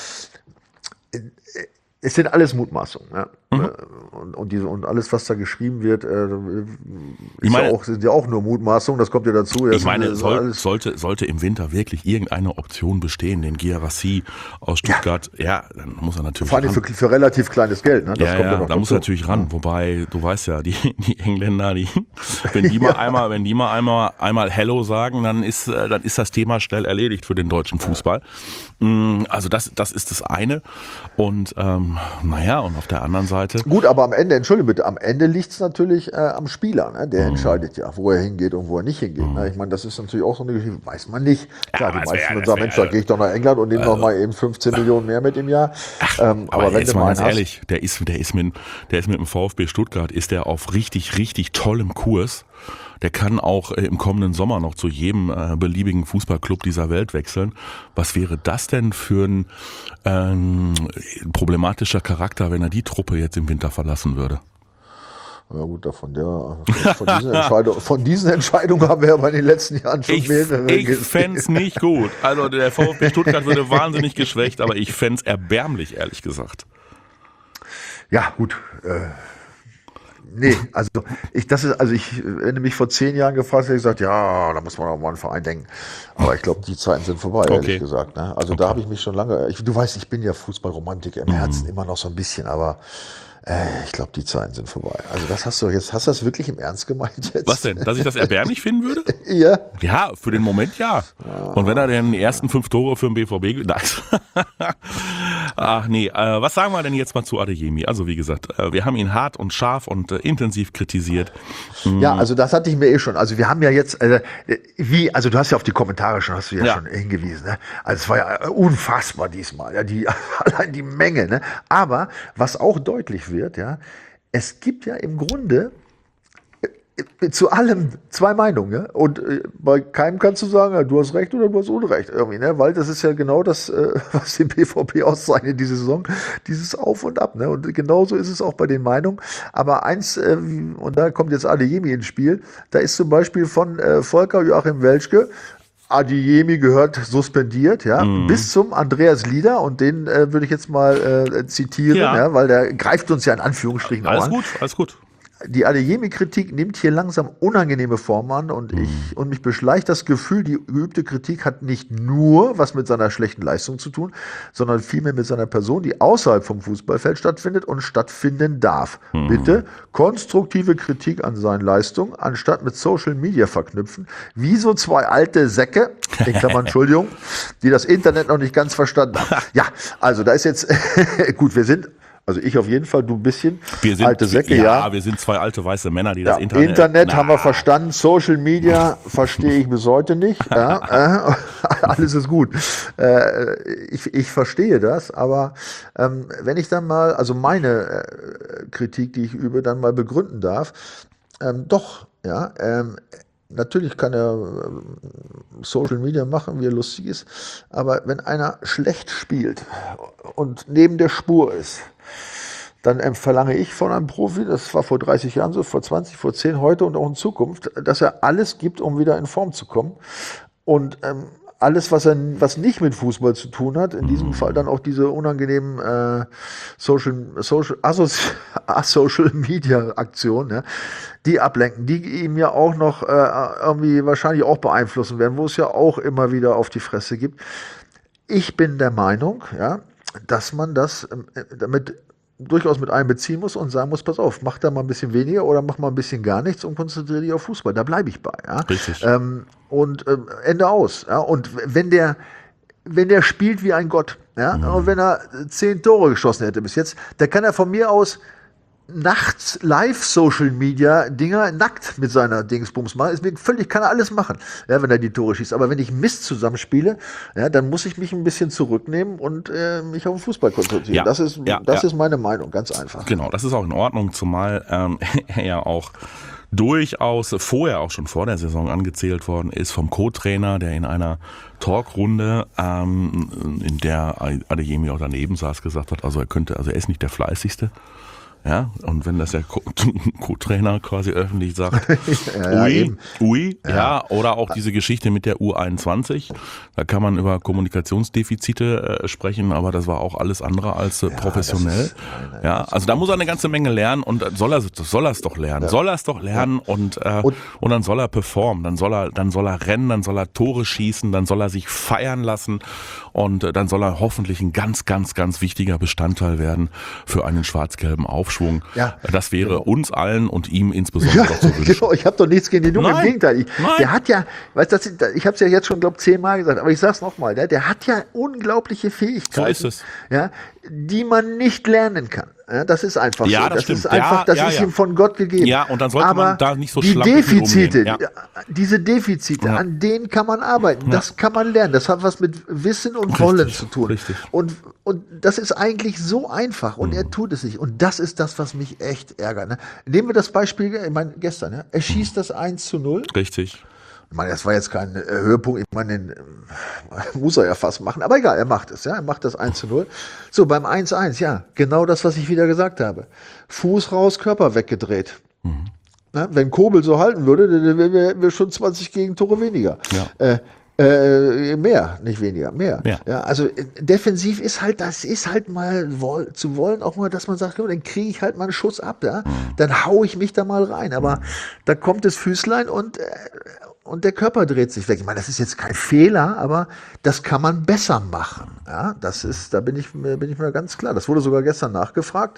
es sind alles Mutmaßungen. Ja? Und alles, was da geschrieben wird, sind ja auch nur Mutmaßungen, das kommt ja dazu. Ich meine, sollte im Winter wirklich irgendeine Option bestehen, den Guirassy aus Stuttgart, dann muss er natürlich vor allem für relativ kleines Geld. Ne? Das kommt ja noch da muss er natürlich ran. Wobei, du weißt ja, die Engländer, wenn die mal einmal Hello sagen, dann ist das Thema schnell erledigt für den deutschen Fußball. Also das ist das eine. Und und auf der anderen Seite. Gut, aber am Ende, entschuldige bitte, am Ende liegt es natürlich am Spieler, ne? Der entscheidet ja, wo er hingeht und wo er nicht hingeht. Ne? Ich meine, das ist natürlich auch so eine Geschichte, weiß man nicht. Klar, die meisten würden sagen, Mensch, da gehe ich doch nach England und nehme noch mal eben 15 Millionen mehr mit im Jahr. Aber wenn jetzt mal ganz ehrlich, der ist mit dem VfB Stuttgart, ist der auf richtig, richtig tollem Kurs. Der kann auch im kommenden Sommer noch zu jedem beliebigen Fußballclub dieser Welt wechseln. Was wäre das denn für ein problematischer Charakter, wenn er die Truppe jetzt im Winter verlassen würde? Ja gut, von diesen Entscheidungen haben wir aber in den letzten Jahren schon mehrere gesehen. Ich fände es nicht gut. Also der VfB Stuttgart würde wahnsinnig geschwächt, aber ich fände es erbärmlich, ehrlich gesagt. Ja, gut. Nee, wenn du mich vor 10 Jahren gefragt hätte, ich gesagt, ja, da muss man auch mal an einen Verein denken. Aber ich glaube, die Zeiten sind vorbei, ehrlich gesagt. Ne? Also da habe ich mich schon lange, du weißt, ich bin ja Fußballromantiker im Herzen immer noch so ein bisschen, aber ich glaube, die Zeiten sind vorbei. Also hast du das wirklich im Ernst gemeint jetzt? Was denn? Dass ich das erbärmlich finden würde? Ja. Ja, für den Moment ja. Und wenn er denn die ersten 5 Tore für den BVB... Ach nee, was sagen wir denn jetzt mal zu Adeyemi? Also wie gesagt, wir haben ihn hart und scharf und intensiv kritisiert. Ja, also das hatte ich mir schon. Also wir haben ja jetzt, du hast ja auf die Kommentare schon hingewiesen. Ne? Also es war ja unfassbar diesmal, allein die Menge. Ne? Aber was auch deutlich wird, es gibt ja im Grunde zu allem 2 Meinungen, ja? Und bei keinem kannst du sagen, du hast Recht oder du hast Unrecht irgendwie, ne? Weil das ist ja genau das, was den BVB auszeichnet diese Saison, dieses Auf und Ab, ne? Und genauso ist es auch bei den Meinungen. Aber eins, und da kommt jetzt Adeyemi ins Spiel, da ist zum Beispiel von Volker Joachim Welschke, Adeyemi gehört suspendiert, bis zum Andreas Lieder, und den würde ich jetzt mal zitieren, weil der greift uns ja in Anführungsstrichen an. Alles gut. Die Adeyemi-Kritik nimmt hier langsam unangenehme Formen an und mich beschleicht das Gefühl, die geübte Kritik hat nicht nur was mit seiner schlechten Leistung zu tun, sondern vielmehr mit seiner Person, die außerhalb vom Fußballfeld stattfindet und stattfinden darf. Bitte konstruktive Kritik an seinen Leistungen, anstatt mit Social Media verknüpfen, wie so 2 alte Säcke, in Klammern Entschuldigung, die das Internet noch nicht ganz verstanden haben. Ja, also da ist jetzt, gut, wir sind Also ich auf jeden Fall, du ein bisschen. Wir sind, alte Säcke, wir sind zwei alte weiße Männer, die das Internet... Haben wir verstanden, Social Media verstehe ich bis heute nicht. Ja, alles ist gut. Ich verstehe das, aber wenn ich dann mal, also meine Kritik, die ich übe, dann mal begründen darf, natürlich kann er Social Media machen, wie er lustig ist, aber wenn einer schlecht spielt und neben der Spur ist, dann verlange ich von einem Profi, das war vor 30 Jahren so, vor 20, vor 10, heute und auch in Zukunft, dass er alles gibt, um wieder in Form zu kommen. Und alles, was nicht mit Fußball zu tun hat, in diesem Fall dann auch diese unangenehmen Social Media Aktionen, ja, die ablenken, die ihm ja auch noch irgendwie wahrscheinlich auch beeinflussen werden, wo es ja auch immer wieder auf die Fresse gibt. Ich bin der Meinung, ja, dass man das durchaus mit einbeziehen muss und sagen muss, pass auf, mach da mal ein bisschen weniger oder mach mal ein bisschen gar nichts und konzentriere dich auf Fußball. Da bleibe ich bei. Ja? Richtig. Ende aus. Ja? Und wenn der spielt wie ein Gott, ja? Und wenn er 10 Tore geschossen hätte bis jetzt, da kann er von mir aus nachts Live-Social-Media-Dinger nackt mit seiner Dingsbums machen. Ist mir völlig, kann er alles machen, ja, wenn er die Tore schießt. Aber wenn ich Mist zusammenspiele, ja, dann muss ich mich ein bisschen zurücknehmen und mich auf den Fußball konzentrieren. Ja, das ist meine Meinung, ganz einfach. Genau, das ist auch in Ordnung, zumal er ja auch durchaus schon vor der Saison angezählt worden ist vom Co-Trainer, der in einer Talkrunde, in der Adeyemi auch daneben saß, gesagt hat, also er ist nicht der Fleißigste. Ja, und wenn das der Co-Trainer quasi öffentlich sagt, oder auch diese Geschichte mit der U21, da kann man über Kommunikationsdefizite sprechen, aber das war auch alles andere als professionell. Also da muss er eine ganze Menge lernen und soll er es doch lernen. Ja. Soll er es doch lernen und dann soll er performen, dann soll er rennen, dann soll er Tore schießen, dann soll er sich feiern lassen und dann soll er hoffentlich ein ganz, ganz, ganz wichtiger Bestandteil werden für einen schwarz-gelben Aufschwung. Ja, das wäre uns allen und ihm insbesondere doch zu wünschen. Genau, ich habe doch nichts gegen den Jungen, im Gegenteil. Der hat ja, ich habe es ja jetzt schon, glaube ich, 10-mal gesagt, aber ich sage es nochmal, der hat ja unglaubliche Fähigkeiten, so ist es. Ja, die man nicht lernen kann. Ja, das ist einfach so. Das ist einfach, das ist ihm von Gott gegeben. Ja, und dann sollte man da nicht so schlampig umgehen. Diese Defizite, an denen kann man arbeiten. Das kann man lernen. Das hat was mit Wissen und Wollen zu tun. Richtig. Und das ist eigentlich so einfach. Und er tut es nicht. Und das ist das, was mich echt ärgert. Ne? Nehmen wir das Beispiel, gestern. Ja? Er schießt das 1:0. Richtig. Ich meine, das war jetzt kein Höhepunkt, ich meine, den muss er ja fast machen, aber egal, er macht es, ja, er macht das 1:0. So, beim 1:1, ja, genau das, was ich wieder gesagt habe. Fuß raus, Körper weggedreht. Na, wenn Kobel so halten würde, dann wären wir schon 20 Gegentore weniger. Ja. Mehr, nicht weniger, mehr. Ja, also defensiv ist halt, das ist halt mal zu wollen, auch mal, dass man sagt, dann kriege ich halt mal einen Schuss ab, ja, dann hau ich mich da mal rein, aber da kommt das Füßlein und der Körper dreht sich weg. Ich meine, das ist jetzt kein Fehler, aber das kann man besser machen. Ja, da bin ich mir ganz klar. Das wurde sogar gestern nachgefragt.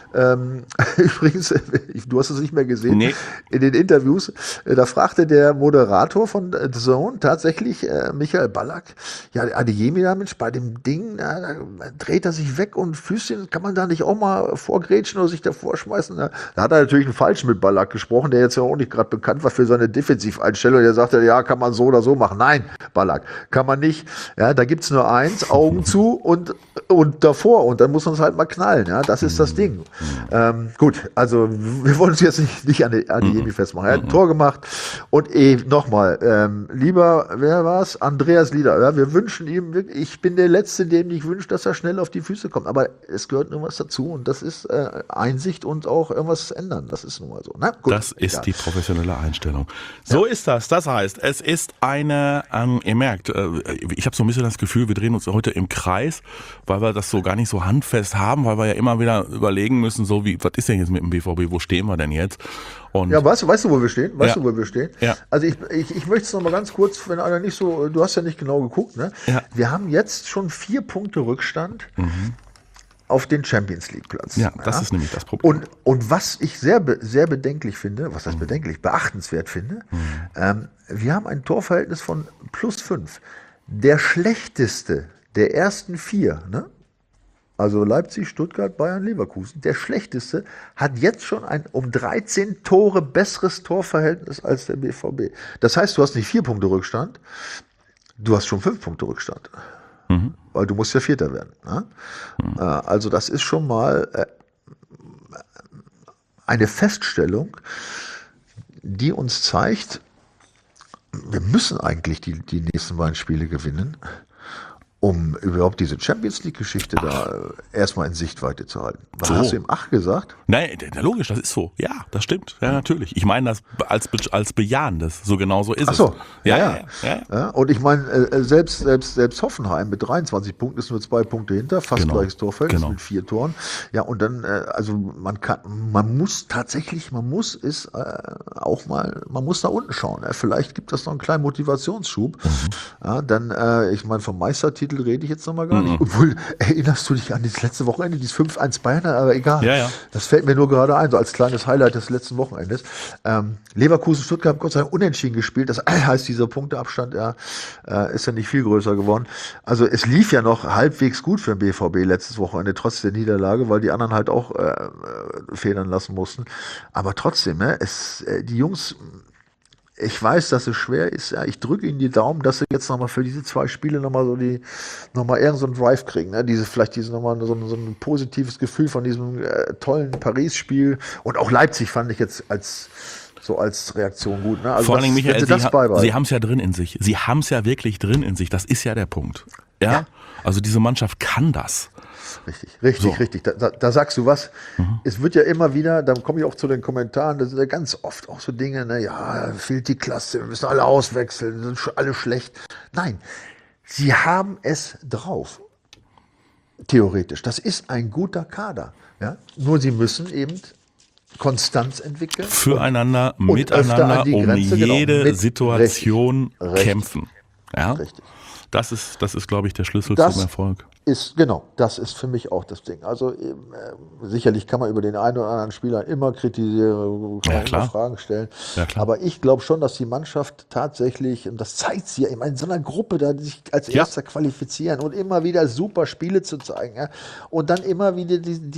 Übrigens, du hast es nicht mehr gesehen, in den Interviews, da fragte der Moderator von The Zone tatsächlich Michael Ballack, ja, Adeyemi damit bei dem Ding, da dreht er sich weg und Füßchen, kann man da nicht auch mal vorgrätschen oder sich davor schmeißen? Da hat er natürlich einen Falschen mit Ballack gesprochen, der jetzt ja auch nicht gerade bekannt war für seine Defensiveinstellung. Der sagte, ja, kann man so oder so machen. Nein, Ballack, kann man nicht. Ja, da gibt's nur eins, Augen zu und davor. Und dann muss man es halt mal knallen. Ja, das ist das Ding. Gut, also wir wollen uns jetzt nicht an Adeyemi festmachen. Er hat ein Tor gemacht und nochmal, lieber, wer war's? Andreas Lieder. Ja, wir wünschen ihm wirklich, ich bin der Letzte, dem ich wünsche, dass er schnell auf die Füße kommt. Aber es gehört nur was dazu und das ist Einsicht und auch irgendwas ändern. Das ist nun mal so. Na, gut, das ist die professionelle Einstellung. So ist das. Das heißt, es ist eine, ihr merkt, ich habe so ein bisschen das Gefühl, wir drehen uns heute im Kreis, weil wir das so gar nicht so handfest haben, weil wir ja immer wieder überlegen müssen, so wie, was ist denn jetzt mit dem BVB, wo stehen wir denn jetzt? Und ja, weißt du, wo wir stehen? Du, wo wir stehen? Ja. Also ich möchte es noch mal ganz kurz, wenn einer nicht so, du hast ja nicht genau geguckt, ne? Ja. Wir haben jetzt schon 4 Punkte Rückstand auf den Champions League Platz. Ja, das ist nämlich das Problem. Und was ich sehr bedenklich finde, was heißt bedenklich, beachtenswert finde, wir haben ein Torverhältnis von +5. Der schlechteste der ersten 4, ne? Also Leipzig, Stuttgart, Bayern, Leverkusen. Der schlechteste hat jetzt schon ein um 13 Tore besseres Torverhältnis als der BVB. Das heißt, du hast nicht 4 Punkte Rückstand, du hast schon 5 Punkte Rückstand. Weil du musst ja Vierter werden. Ne? Also das ist schon mal eine Feststellung, die uns zeigt, wir müssen eigentlich die nächsten beiden Spiele gewinnen, um überhaupt diese Champions-League-Geschichte da erstmal in Sichtweite zu halten. Was hast du im Ach gesagt? Nein, logisch, das ist so. Ja, das stimmt. Ja, natürlich. Ich meine das als Bejahendes. So genau so ist Ach so. es. Ja. Und ich meine, selbst Hoffenheim mit 23 Punkten ist nur 2 Punkte hinter, fast gleiches Torverhältnis mit 4 Toren. Ja, und dann, also man muss da unten schauen. Vielleicht gibt das noch einen kleinen Motivationsschub. Ja, dann, ich meine, vom Meistertitel rede ich jetzt nochmal gar nicht. Obwohl, erinnerst du dich an das letzte Wochenende, dieses 5-1 Bayern, aber egal. Ja. Das fällt mir nur gerade ein, so als kleines Highlight des letzten Wochenendes. Leverkusen, Stuttgart haben Gott sei Dank unentschieden gespielt. Das heißt, dieser Punkteabstand ist ja nicht viel größer geworden. Also es lief ja noch halbwegs gut für den BVB letztes Wochenende, trotz der Niederlage, weil die anderen halt auch federn lassen mussten. Aber trotzdem, die Jungs... Ich weiß, dass es schwer ist. Ja, ich drücke ihnen die Daumen, dass sie jetzt nochmal für diese 2 Spiele nochmal irgend so einen Drive kriegen. Ne? Vielleicht nochmal so ein positives Gefühl von diesem tollen Paris-Spiel. Und auch Leipzig fand ich jetzt als Reaktion gut. Ne? Also vor allem, Michael, Sie haben es ja drin in sich. Sie haben es ja wirklich drin in sich. Das ist ja der Punkt. Ja? Also diese Mannschaft kann das. Richtig. Da sagst du was. Es wird ja immer wieder, da komme ich auch zu den Kommentaren, das sind ja ganz oft auch so Dinge, fehlt die Klasse, wir müssen alle auswechseln, sind schon alle schlecht. Nein, sie haben es drauf. Theoretisch. Das ist ein guter Kader. Ja? Nur sie müssen eben Konstanz entwickeln. Füreinander, miteinander, um jede Situation kämpfen. Ja? Richtig. Das ist, glaube ich, der Schlüssel zum Erfolg. Das ist für mich auch das Ding. Also sicherlich kann man über den einen oder anderen Spieler immer kritisieren, kann man immer Fragen stellen. Ja, klar. Aber ich glaube schon, dass die Mannschaft tatsächlich, und das zeigt sie ja immer in so einer Gruppe, da sich als Erster qualifizieren und immer wieder super Spiele zu zeigen. Ja? Und dann immer wieder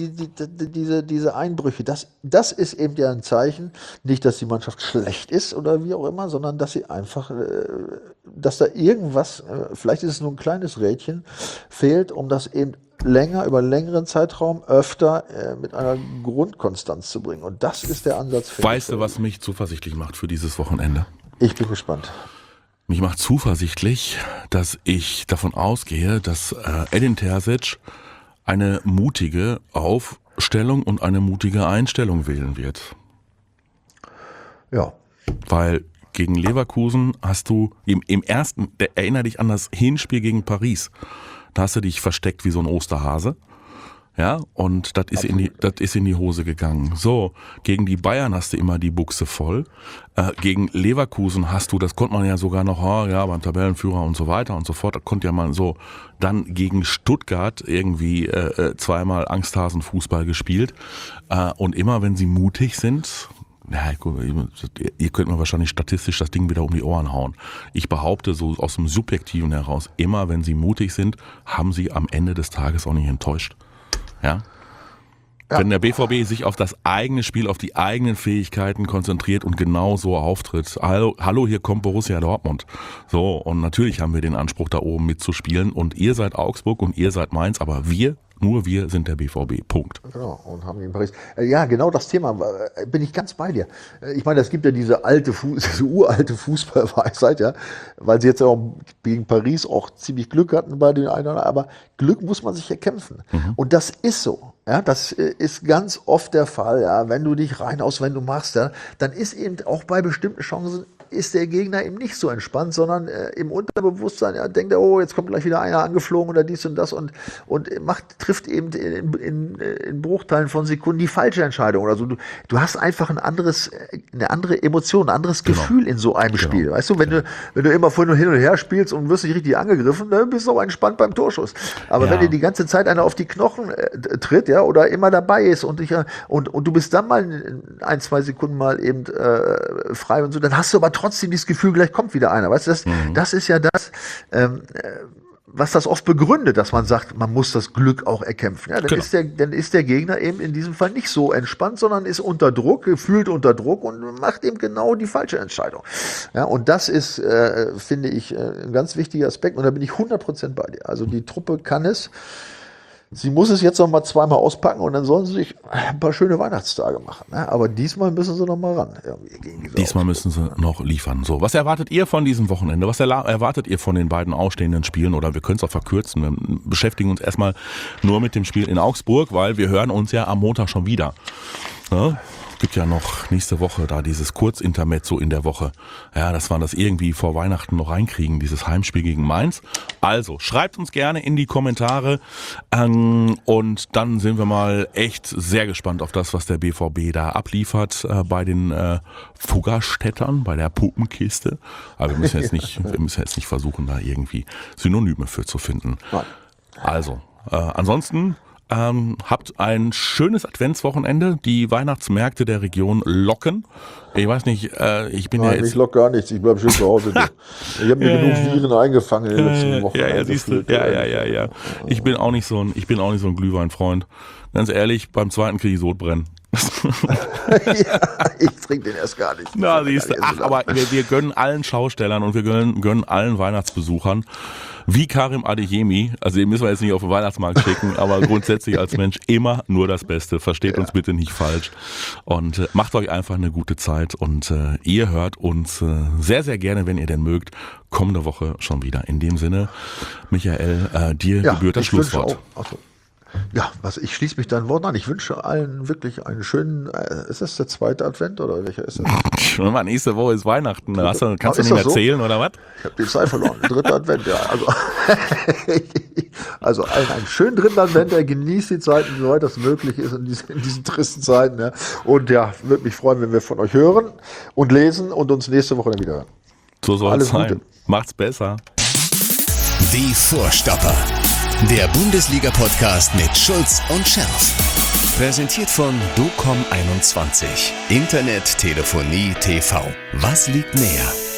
diese Einbrüche. Das ist eben ja ein Zeichen, nicht, dass die Mannschaft schlecht ist oder wie auch immer, sondern dass sie einfach, dass da irgendwas, vielleicht ist es nur ein kleines Rädchen, fehlt, um das eben über einen längeren Zeitraum öfter mit einer Grundkonstanz zu bringen. Und das ist der Ansatz. Weißt du, was mich zuversichtlich macht für dieses Wochenende? Ich bin gespannt. Mich macht zuversichtlich, dass ich davon ausgehe, dass Edin Terzic eine mutige Aufstellung und eine mutige Einstellung wählen wird. Ja. Weil gegen Leverkusen hast du im ersten, erinnere dich an das Hinspiel gegen Paris. Da hast du dich versteckt wie so ein Osterhase. Ja, und das ist in die Hose gegangen. So, gegen die Bayern hast du immer die Buchse voll. Gegen Leverkusen hast du, das konnte man ja sogar noch, beim Tabellenführer und so weiter und so fort, das konnte ja mal so. Dann gegen Stuttgart irgendwie zweimal Angsthasen-Fußball gespielt. Und immer, wenn sie mutig sind, ihr könnt mir wahrscheinlich statistisch das Ding wieder um die Ohren hauen. Ich behaupte so aus dem Subjektiven heraus, immer wenn sie mutig sind, haben sie am Ende des Tages auch nicht enttäuscht. Ja? Wenn der BVB sich auf das eigene Spiel, auf die eigenen Fähigkeiten konzentriert und genau so auftritt. Hallo, hier kommt Borussia Dortmund. So, und natürlich haben wir den Anspruch, da oben mitzuspielen. Und ihr seid Augsburg und ihr seid Mainz, aber nur wir sind der BVB. Punkt. Genau, und haben die in Paris. Ja, genau das Thema, bin ich ganz bei dir. Ich meine, es gibt ja diese uralte Fußballweisheit, ja, weil sie jetzt auch gegen Paris auch ziemlich Glück hatten bei den einen oder anderen, aber Glück muss man sich erkämpfen. Und das ist so. Ja, das ist ganz oft der Fall, ja, wenn du dich wenn du machst, ja, dann ist eben auch bei bestimmten Chancen ist der Gegner eben nicht so entspannt, sondern im Unterbewusstsein denkt er, oh, jetzt kommt gleich wieder einer angeflogen oder dies und das und trifft eben in Bruchteilen von Sekunden die falsche Entscheidung oder so. Du hast einfach eine andere Emotion, ein anderes Gefühl in so einem Spiel. Weißt du, wenn du immer hin und her spielst und wirst nicht richtig angegriffen, dann bist du auch entspannt beim Torschuss. Aber wenn dir die ganze Zeit einer auf die Knochen tritt, ja, oder immer dabei ist und du bist dann mal 1-2 Sekunden mal eben frei und so, dann hast du aber trotzdem dieses Gefühl, gleich kommt wieder einer. Weißt du, das ist ja das, was das oft begründet, dass man sagt, man muss das Glück auch erkämpfen. Ja, dann ist der Gegner eben in diesem Fall nicht so entspannt, sondern ist unter Druck, gefühlt unter Druck und macht eben genau die falsche Entscheidung. Ja, und das ist, finde ich, ein ganz wichtiger Aspekt und da bin ich 100% bei dir. Also die Truppe kann es. Sie muss es jetzt noch mal zweimal auspacken und dann sollen sie sich ein paar schöne Weihnachtstage machen. Ne? Aber diesmal müssen sie noch mal ran. Diesmal müssen sie noch liefern. So, was erwartet ihr von diesem Wochenende? Was erwartet ihr von den beiden ausstehenden Spielen? Oder wir können es auch verkürzen. Wir beschäftigen uns erstmal nur mit dem Spiel in Augsburg, weil wir hören uns ja am Montag schon wieder. Ja? Es gibt ja noch nächste Woche da dieses Kurzintermezzo in der Woche. Ja, dass wir das irgendwie vor Weihnachten noch reinkriegen, dieses Heimspiel gegen Mainz. Also, schreibt uns gerne in die Kommentare und dann sind wir mal echt sehr gespannt auf das, was der BVB da abliefert bei den Fuggerstädtern, bei der Puppenkiste. Aber wir müssen jetzt nicht versuchen, da irgendwie Synonyme für zu finden. Also, ansonsten habt ein schönes Adventswochenende. Die Weihnachtsmärkte der Region locken. Ich weiß nicht, ich bin ja jetzt... Ich lock gar nichts, ich bleib schön zu Hause. Ich habe mir genug Viren eingefangen in den letzten Wochen. Ja, siehst du. Ja. Ich bin auch nicht so ein Glühweinfreund. Ganz ehrlich, beim zweiten kriege ich Sodbrennen. Ja, ich trinke den erst gar nicht. Na, siehst du. Ach, aber wir gönnen allen Schaustellern und wir gönnen allen Weihnachtsbesuchern, wie Karim Adeyemi, also den müssen wir jetzt nicht auf den Weihnachtsmarkt schicken, aber grundsätzlich als Mensch immer nur das Beste. Versteht uns bitte nicht falsch und macht euch einfach eine gute Zeit und ihr hört uns sehr, sehr gerne, wenn ihr denn mögt, kommende Woche schon wieder. In dem Sinne, Michael, dir gebührt das Schlusswort. Ja, ich schließe mich deinen Worten an. Ich wünsche allen wirklich einen schönen, ist das der zweite Advent oder welcher ist das? Schon mal, nächste Woche ist Weihnachten. Kannst du nicht mehr zählen oder was? Ich habe die Zeit verloren. Dritter Advent, ja. Also einen schönen dritten Advent, genießt die Zeiten, soweit das möglich ist in diesen tristen Zeiten. Ja. Und ja, würde mich freuen, wenn wir von euch hören und lesen und uns nächste Woche dann wieder hören. So soll es sein. Gute. Macht's besser. Die Vorstopper. Der Bundesliga-Podcast mit Schulz und Scherf. Präsentiert von DOCOM21. Internet, Telefonie, TV. Was liegt näher?